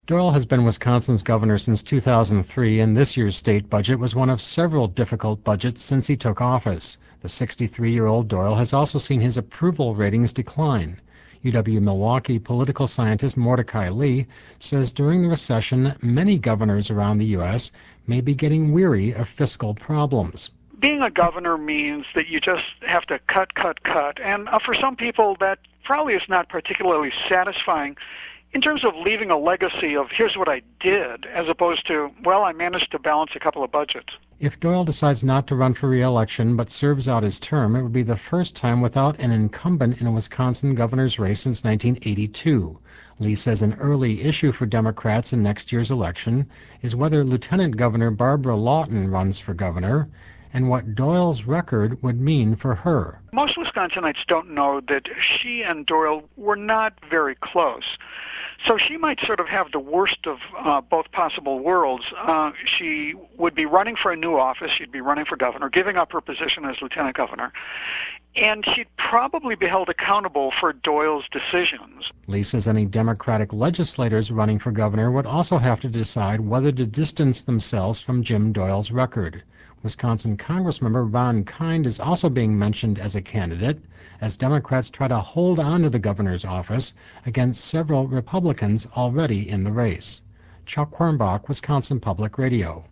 Doyle has been Wisconsin's governor since 2003, and this year's state budget was one of several difficult budgets since he took office. The 63-year-old Doyle has also seen his approval ratings decline. UW-Milwaukee political scientist Mordecai Lee says during the recession, many governors around the U.S. may be getting weary of fiscal problems. Being a governor means that you just have to cut. And for some people, that probably is not particularly satisfying in terms of leaving a legacy of here's what I did, as opposed to, well, I managed to balance a couple of budgets. If Doyle decides not to run for re-election but serves out his term, it would be the first time without an incumbent in a Wisconsin governor's race since 1982. Lee says an early issue for Democrats in next year's election is whether Lieutenant Governor Barbara Lawton runs for governor and what Doyle's record would mean for her. Most Wisconsinites don't know that she and Doyle were not very close. So she might sort of have the worst of both possible worlds. She would be running for a new office. She'd be running for governor, giving up her position as lieutenant governor. And she'd probably be held accountable for Doyle's decisions. Lee says any Democratic legislators running for governor would also have to decide whether to distance themselves from Jim Doyle's record. Wisconsin Congressmember Ron Kind is also being mentioned as a candidate as Democrats try to hold on to the governor's office against several Republicans already in the race. Chuck Quirmbach, Wisconsin Public Radio.